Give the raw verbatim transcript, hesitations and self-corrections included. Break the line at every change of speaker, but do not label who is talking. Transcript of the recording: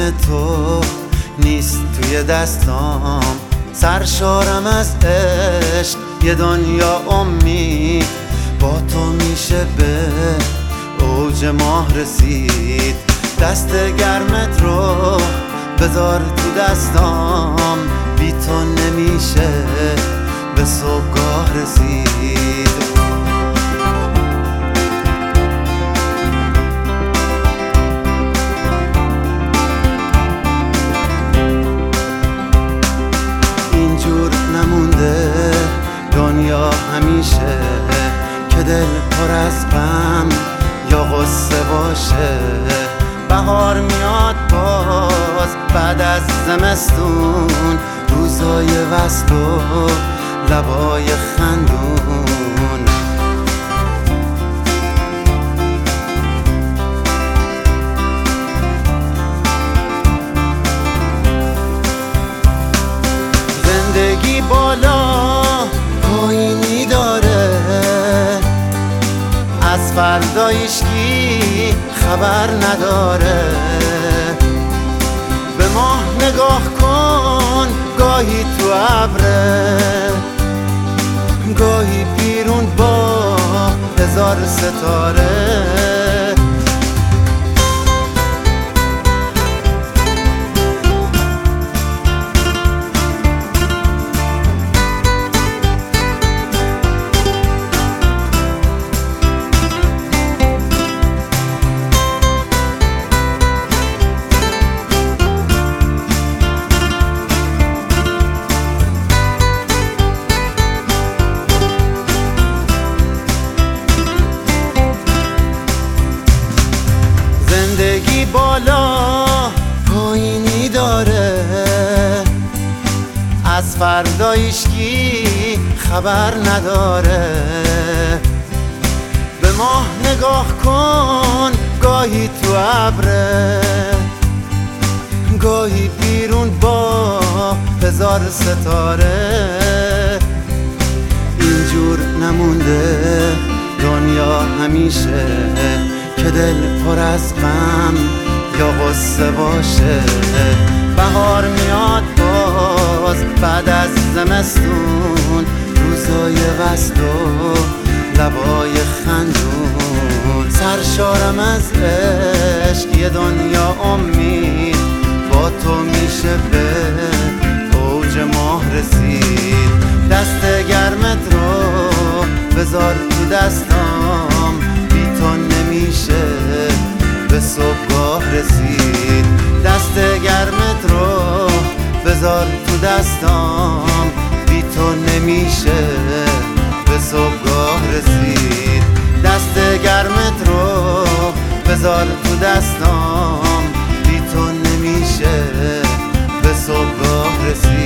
تو نیست توی دستام، سرشارم از عشق، یه دنیا امید با تو میشه به اوج ماه رسید. دست گرمت رو بذار تو دستام، بی تو نمیشه به صبحگاه رسید. اینجور نمونده دنیا همیشه که دل پر از غم یا غصه باشه. بهار میاد باز بعد از زمستون، روزای وصل و لبای خندون. زندگی بالا پایینی داره، از فردایش کی خبر نداره. به ماه نگاه کن، گاهی تو ابره، گاهی بیرون با هزار ستاره. زندگی بالا پایینی داره، از فردایش کی خبر نداره. به ماه نگاه کن، گاهی تو ابره، گاهی بیرون با هزار ستاره. اینجور نمونده دنیا همیشه که دل پر از غم یا غصه باشه. بهار میاد باز بعد از زمستون، روزای وصل و لبای خندون. سرشارم از عشق، یه دنیا امید با تو میشه به اوج ماه رسید. دست گرمت رو بذار تو دستام، بی تو نمیشه به صبحگاه رسید. دست گرمت رو بذار تو دستام، بی تو نمیشه به صبحگاه رسید. دست گرمت رو بذار تو دستام، بی تو نمیشه به صبحگاه رسید.